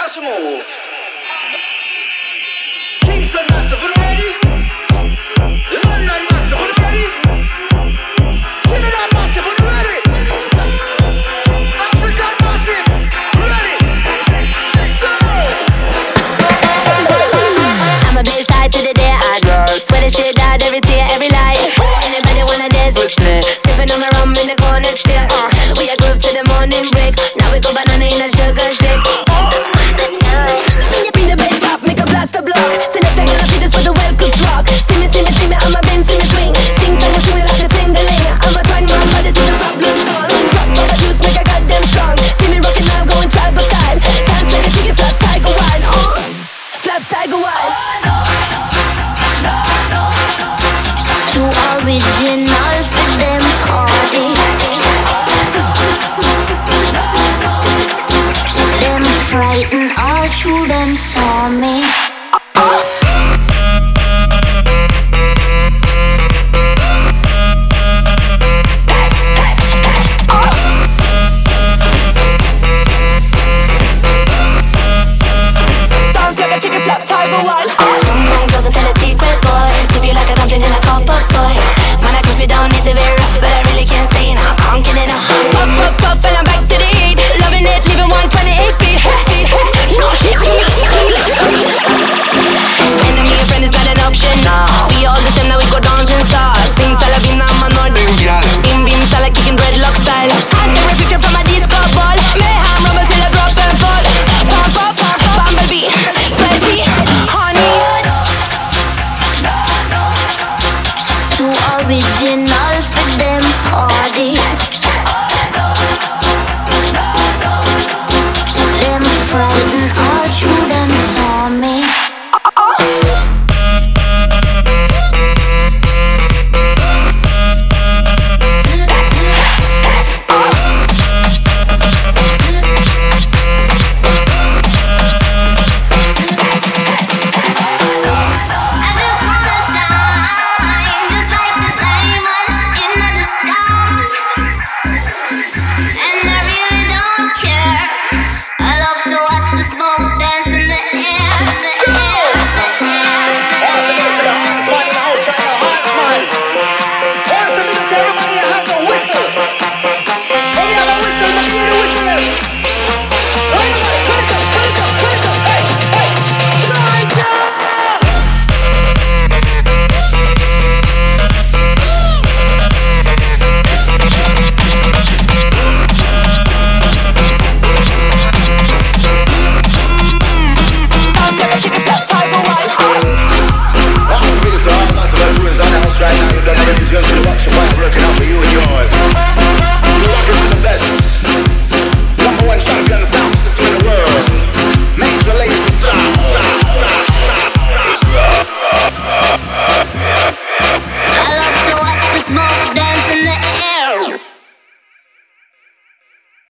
massive move. Kingston massive, you ready? London massive, you ready? Trinidad massive, you ready? African massive, ready? So I'm a bit side to the day I go. Swear the shit out every tear, every light. Anybody wanna dance with me? Sipping on my rum in the corner still. We a group to the morning break. Now we go banana in a sugar shake. Bring the bass up, make a blast a block. Select a girl, this was a well-cooked rock. See me, I'm a bim, see me swing. Ting tang, see me like a tingling. I'm a twang, man, body to the problems gone. Rock, but juice, make a goddamn strong. See me rocking now, going tribal style. Dance like a chicken, flap tiger wild. Flap tiger wild. Too original for them party. Them frightened all through them saw me. Dance like a chicken, flap tiger wild. Doesn't tell a secret, boy. Tip you like a dumpling in a cup of soy. Man, I griff it down, it's a very rough, but I really can't stay in. I'm conking it up. Pop, pop, pop, and I'm back to the heat. Loving it, leaving 128 feet. No shit. Enemy and friend is not an option. We all the same, now we go dancing stars. Sing Salavina, man, or bim bim, sala kicking dreadlock style. And the picture from a disco ball. Mayhem, rumble till I drop and fall. Pop, pop, pop, bumblebee, sweaty, honey. Too original for them party. Them frightened all through